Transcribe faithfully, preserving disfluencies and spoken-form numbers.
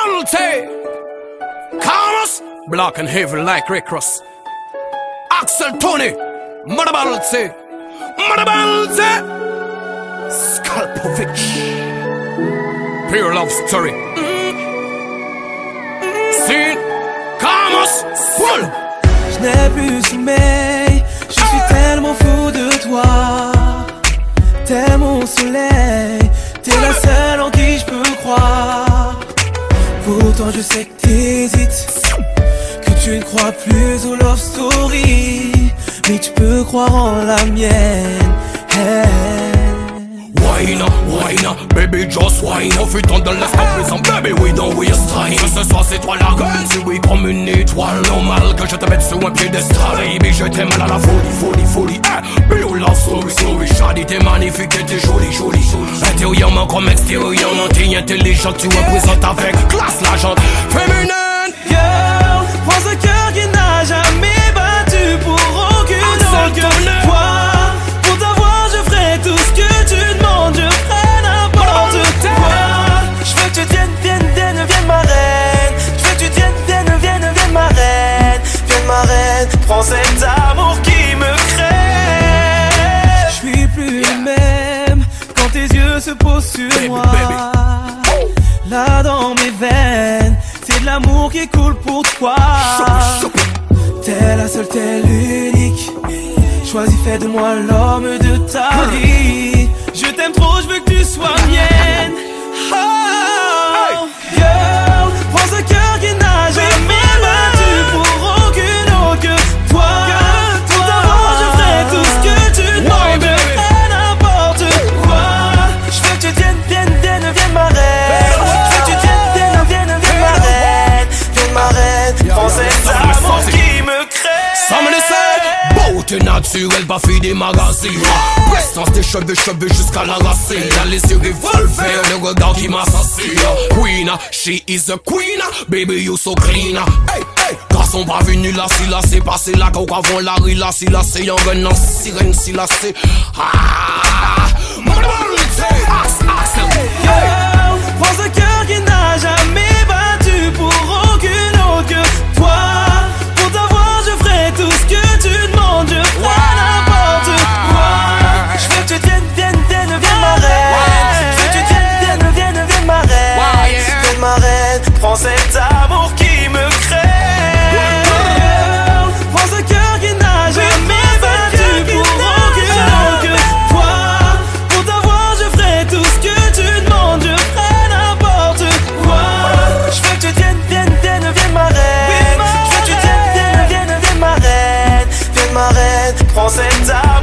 Madabalte, Camus, black and heavy like Rick Ross. Axel Tony, Madabalte, Madabalte, Skalpovic, pure love story. Scene, Camus, full. Je n'ai plus sommeil, je suis tellement fou de toi. T'es mon soleil, t'es la seule en qui je peux croire. Pourtant je sais que t'hésites, que tu ne crois plus aux love stories, mais tu peux croire en la mienne. Hey. Wine up, wine up, baby just wine up. Fit on the left of prison, baby we don't waste time. Que ce soit c'est toi la gueule, si oui comme une étoile. Normal que je te mette sur un piédestal. Baby je t'aime à la folie, folie, folie. Eh, be your love story, story. Shady t'es magnifique et t'es jolie, jolie. Intérieurement comme extérieurement, t'es intelligente, tu représentes avec classe la gente féminine. Girl, prends ce cœur qui n'a jamais battu pour aucune autre que toi. Pour t'avoir je ferai tout ce que tu demandes, je ferai n'importe quoi. Je veux que tu viennes, viennes, viennes, viennes ma reine. Je veux que tu viennes, viennes, viennes, viennes ma reine. Vienne ma reine, prends cet amour qui me crée. Je suis plus le même quand tes yeux se posent sur Baby, moi. baby. Là dans mes veines, c'est de l'amour qui coule pour toi. T'es la seule, t'es l'unique. Choisis, fais de moi l'homme de ta vie. Je t'aime trop, je veux que tu sois mienne. Oh, girl, prends ce cœur qui n'a jamais battu pour aucune autre que toi. Pour t'avoir, je ferai tout ce que tu demandes, je ferai n'importe quoi. Je veux que tu viennes, viennes, viennes, viennes ma reine. Je veux que tu viennes, viennes, viennes, viennes ma reine. Vienne ma reine, prends cet amour qui me crée. Ça me laisse beauté naturelle, pas fille des magazines. Prestance des cheveux, cheveux jusqu'à la racine. Y'a les yeux revolver, le regard qui m'assassine. Queen, she is a queen, baby you so clean. Hey, hey, garçon pas venu là, si là c'est passé là, quand avant la rue là, si là c'est y'en venant, sirène, si là c'est. Ah, Axe, Axe, Girl, prends ce cœur qui n'a jamais battu pour aucune autre que toi. Pour t'avoir, je ferai tout ce que tu demandes, je ferai n'importe quoi. Je veux que tu viennes, viennes, viennes, viennes ma reine. Je veux que tu viennes, viennes, viennes, viennes ma reine. Vienne ma reine, prends cet amour qui me crée. Girl, prends ce cœur qui n'a jamais battu pour aucune autre que toi. Pour t'avoir, je ferai tout ce que tu demandes, je ferai n'importe quoi. Je veux que tu viennes, viennes, viennes, viennes ma reine. Je veux que tu viennes, viennes, viennes, viennes ma reine. Vienne ma reine, prends cet amour.